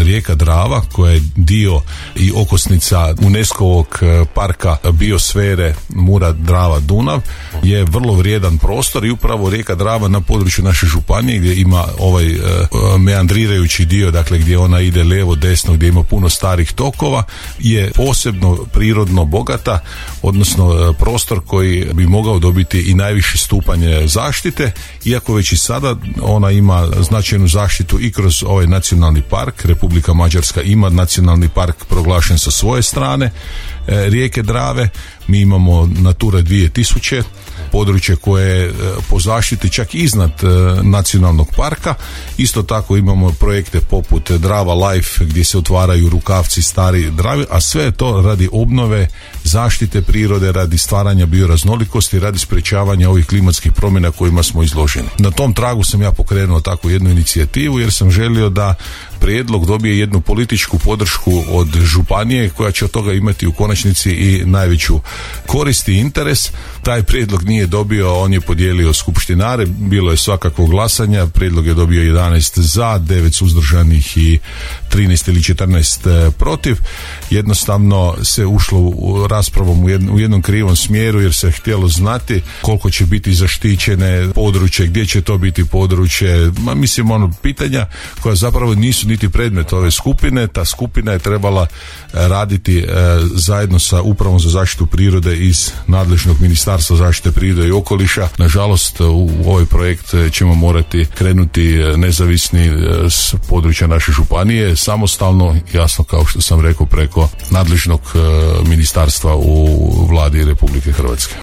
rijeka Drava, koja je dio i okosnica UNESCO-ovog parka biosfere Mura-Drava-Dunav, je vrlo vrijedan prostor i upravo rijeka Drava na području naše županije gdje ima ovaj meandrirajući dio, dakle gdje ona ide lijevo, desno, gdje ima puno starih tokova, je posebno prirodno bogata, odnosno prostor koji bi mogao dobiti i najviši stupanj zaštite, iako već i sada ona ima značajnu zaštitu i kroz ovaj nacionalni park. Republika Mađarska ima nacionalni park proglašen sa svoje strane rijeke Drave. Mi imamo Natura 2000, područje koje je po zaštiti čak iznad nacionalnog parka. Isto tako imamo projekte poput Drava Life gdje se otvaraju rukavci stari Drave, a sve je to radi obnove, zaštite prirode, radi stvaranja bioraznolikosti, radi sprečavanja ovih klimatskih promjena kojima smo izloženi. Na tom tragu sam ja pokrenuo takvu jednu inicijativu jer sam želio da prijedlog dobije jednu političku podršku od županije koja će od toga imati u konačnici i najveću korist i interes. Taj prijedlog nije dobio, on je podijelio skupštinare, bilo je svakakvo glasanja, prijedlog je dobio 11 za, 9 suzdržanih i 13 ili 14 protiv. Jednostavno se ušlo u raspravom u jednom krivom smjeru jer se htjelo znati koliko će biti zaštićene područje, gdje će to biti područje, pitanja koja zapravo nisu niti predmet ove skupine. Ta skupina je trebala raditi zajedno sa Upravom za zaštitu prirode iz nadležnog Ministarstva zaštite prirode i okoliša. Nažalost, u ovaj projekt ćemo morati krenuti nezavisni s područja naše županije, samostalno, jasno kao što sam rekao, preko nadležnog ministarstva u Vladi Republike Hrvatske.